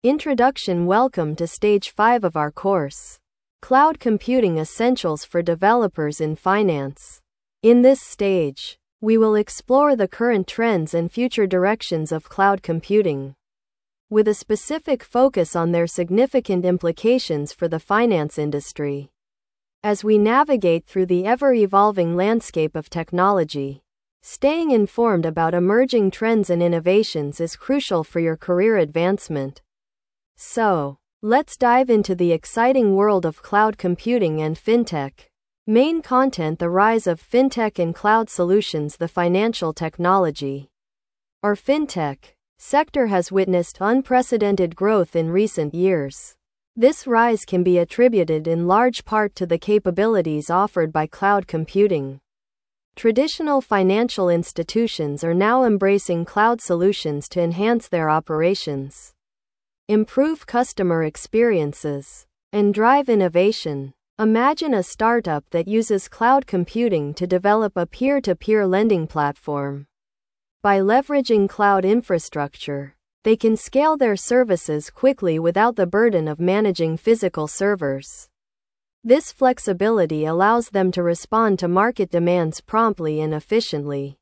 Introduction. Welcome to Stage 5 of our course, Cloud Computing Essentials for Developers in Finance. In this stage, we will explore the current trends and future directions of cloud computing, with a specific focus on their significant implications for the finance industry. As we navigate through the ever-evolving landscape of technology, staying informed about emerging trends and innovations is crucial for your career advancement. So, let's dive into the exciting world of cloud computing and fintech. Main content: the rise of fintech and cloud solutions. The financial technology, or fintech, sector has witnessed unprecedented growth in recent years. This rise can be attributed in large part to the capabilities offered by cloud computing. Traditional financial institutions are now embracing cloud solutions to enhance their operations, improve customer experiences, and drive innovation. Imagine a startup that uses cloud computing to develop a peer-to-peer lending platform. By leveraging cloud infrastructure, they can scale their services quickly without the burden of managing physical servers. This flexibility allows them to respond to market demands promptly and efficiently.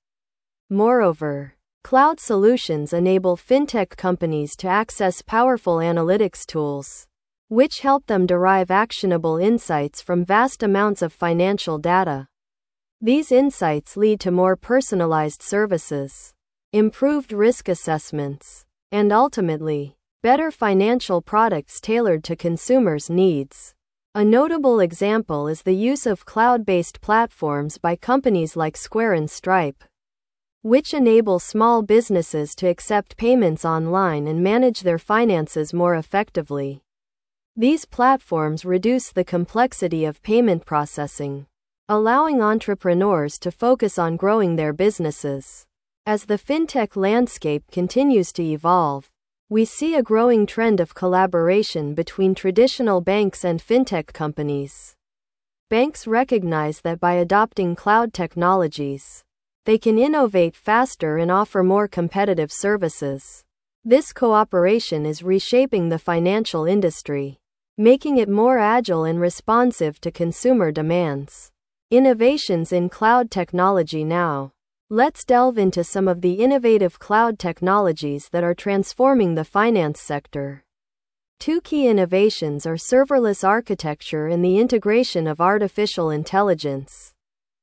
Moreover, cloud solutions enable fintech companies to access powerful analytics tools, which help them derive actionable insights from vast amounts of financial data. These insights lead to more personalized services, improved risk assessments, and ultimately, better financial products tailored to consumers' needs. A notable example is the use of cloud-based platforms by companies like Square and Stripe, which enable small businesses to accept payments online and manage their finances more effectively. These platforms reduce the complexity of payment processing, allowing entrepreneurs to focus on growing their businesses. As the fintech landscape continues to evolve, we see a growing trend of collaboration between traditional banks and fintech companies. Banks recognize that by adopting cloud technologies, they can innovate faster and offer more competitive services. This cooperation is reshaping the financial industry, making it more agile and responsive to consumer demands. Innovations in cloud technology. Now, let's delve into some of the innovative cloud technologies that are transforming the finance sector. Two key innovations are serverless architecture and the integration of artificial intelligence,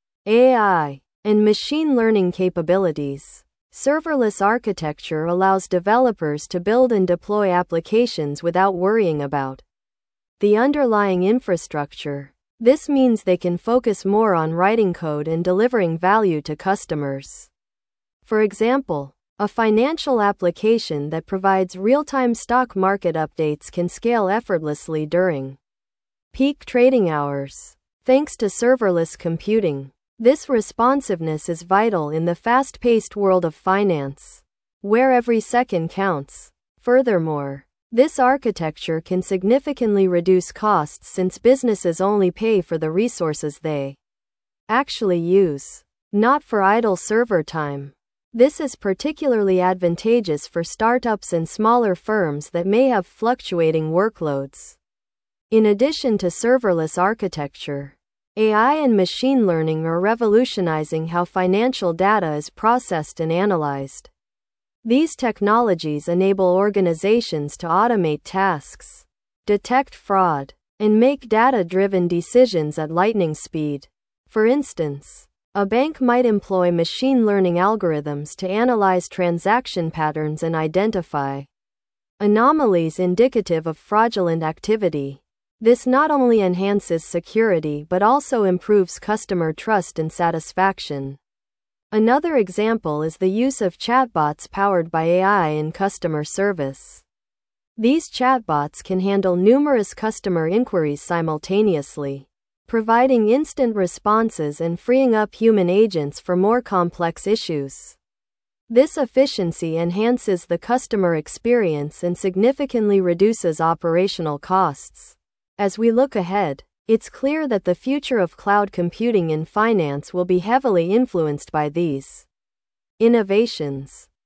AI, and machine learning capabilities. Serverless architecture allows developers to build and deploy applications without worrying about the underlying infrastructure. This means they can focus more on writing code and delivering value to customers. For example, a financial application that provides real-time stock market updates can scale effortlessly during peak trading hours, thanks to serverless computing. This responsiveness is vital in the fast-paced world of finance, where every second counts. Furthermore, this architecture can significantly reduce costs since businesses only pay for the resources they actually use, not for idle server time. This is particularly advantageous for startups and smaller firms that may have fluctuating workloads. In addition to serverless architecture, AI and machine learning are revolutionizing how financial data is processed and analyzed. These technologies enable organizations to automate tasks, detect fraud, and make data-driven decisions at lightning speed. For instance, a bank might employ machine learning algorithms to analyze transaction patterns and identify anomalies indicative of fraudulent activity. This not only enhances security but also improves customer trust and satisfaction. Another example is the use of chatbots powered by AI in customer service. These chatbots can handle numerous customer inquiries simultaneously, providing instant responses and freeing up human agents for more complex issues. This efficiency enhances the customer experience and significantly reduces operational costs. As we look ahead, it's clear that the future of cloud computing in finance will be heavily influenced by these innovations.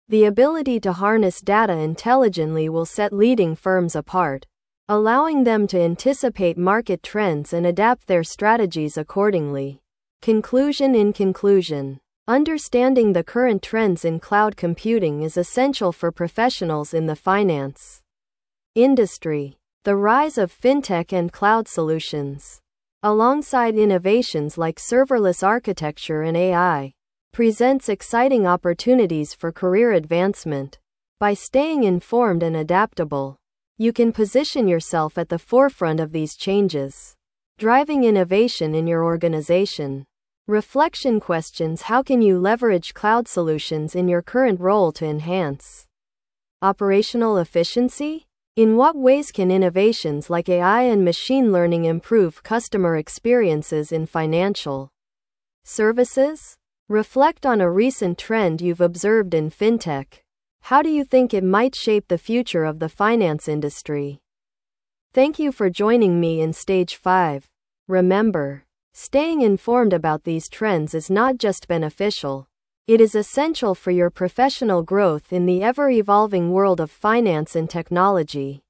The ability to harness data intelligently will set leading firms apart, allowing them to anticipate market trends and adapt their strategies accordingly. Conclusion. In conclusion, understanding the current trends in cloud computing is essential for professionals in the finance industry. The rise of fintech and cloud solutions, alongside innovations like serverless architecture and AI, presents exciting opportunities for career advancement. By staying informed and adaptable, you can position yourself at the forefront of these changes, driving innovation in your organization. Reflection questions: how can you leverage cloud solutions in your current role to enhance operational efficiency? In what ways can innovations like AI and machine learning improve customer experiences in financial services? Reflect on a recent trend you've observed in fintech. How do you think it might shape the future of the finance industry? Thank you for joining me in Stage 5. Remember, staying informed about these trends is not just beneficial, it is essential for your professional growth in the ever-evolving world of finance and technology.